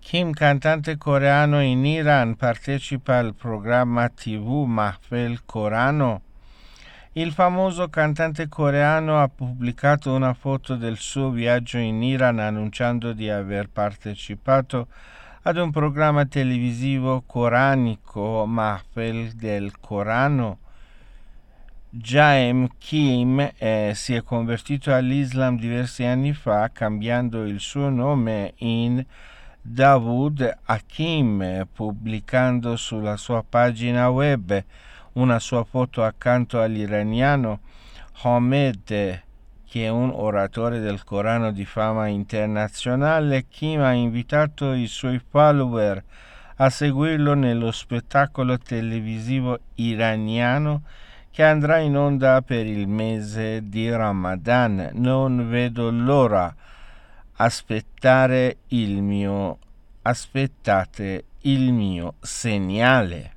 Kim, cantante coreano in Iran, partecipa al programma TV Mahfel Corano. Il famoso cantante coreano ha pubblicato una foto del suo viaggio in Iran annunciando di aver partecipato ad un programma televisivo coranico Mahfel del Corano. Jaem Kim si è convertito all'Islam diversi anni fa, cambiando il suo nome in Dawood Hakim, pubblicando sulla sua pagina web una sua foto accanto all'iraniano Hamed, che è un oratore del Corano di fama internazionale. Kim ha invitato i suoi follower a seguirlo nello spettacolo televisivo iraniano che andrà in onda per il mese di Ramadan. Non vedo l'ora. Aspettate il mio segnale.